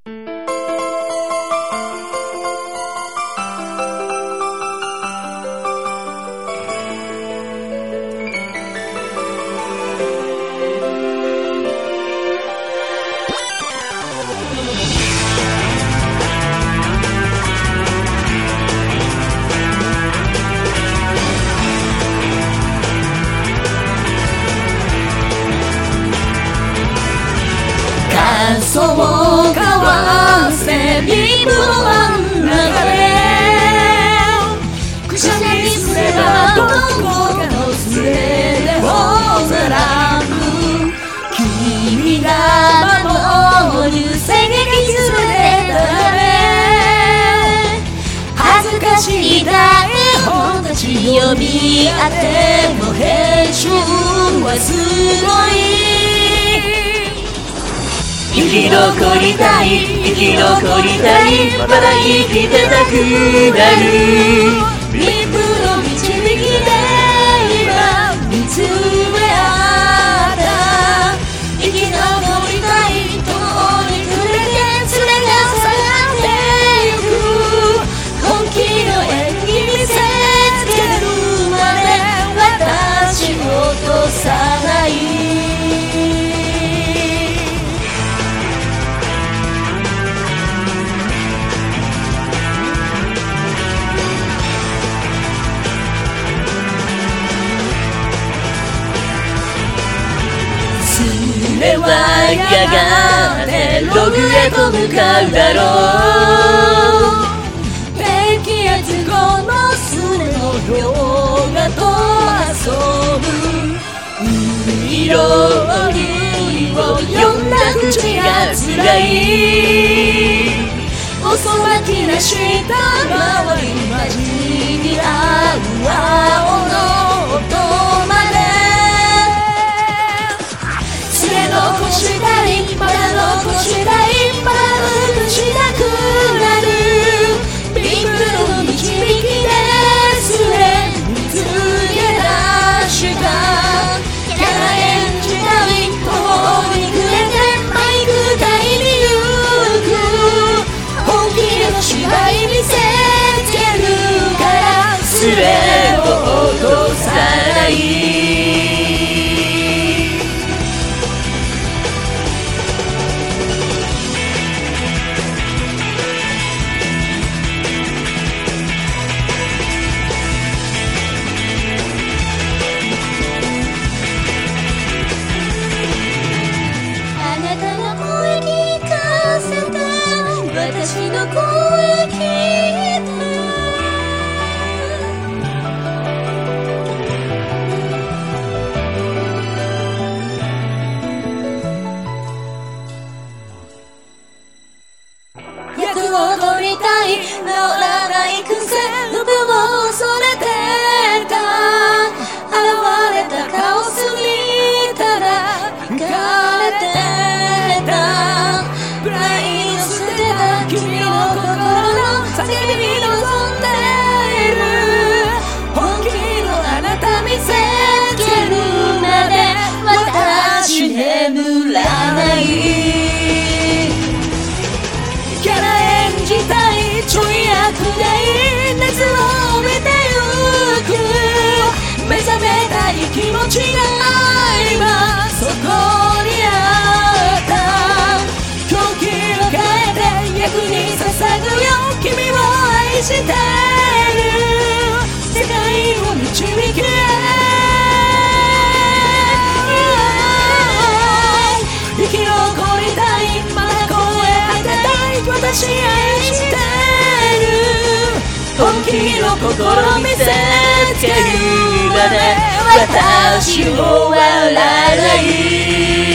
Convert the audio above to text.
感想を交わせビブロは流れくしゃみすればどこかのすれで大空む君が守る戦撃するでため恥ずかしい台本たち呼び合っても編集はすごい生き残りたい生き残りたいまだ生きてたくなるリプの導きで今見つめ合った生き残りたい共に触れて連れ出されてゆく本気の演技見せつけるまで私を落とさないそれはやがてログへと向かうだろう低気圧後のすねの氷河と遊ぶ色を読んだ口がつらい遅まきなした周り混じり合う青の音まで残したいまだ残したいまだ残したくなるビブロの導きですれ見つけ出したキャラ演じたい共にくれてマイク隊に行く本気の芝居見せつけるからすれを落とさない私の声聞いて役を取りたい治らない癖の部を恐れてた現れたカオスにただ浮かれてたプライド捨てた君の心の叫びに臨んでいる本気のあなた見せつけるまで私眠らないキャラ演じたいちょい役で熱を帯びてゆく目覚めたい気持ちが今そこにあった役に捧ぐよ君を愛してる世界を導け生き残りたいまだ声当てたい私愛してる本気の心見せつけるまで私を笑わない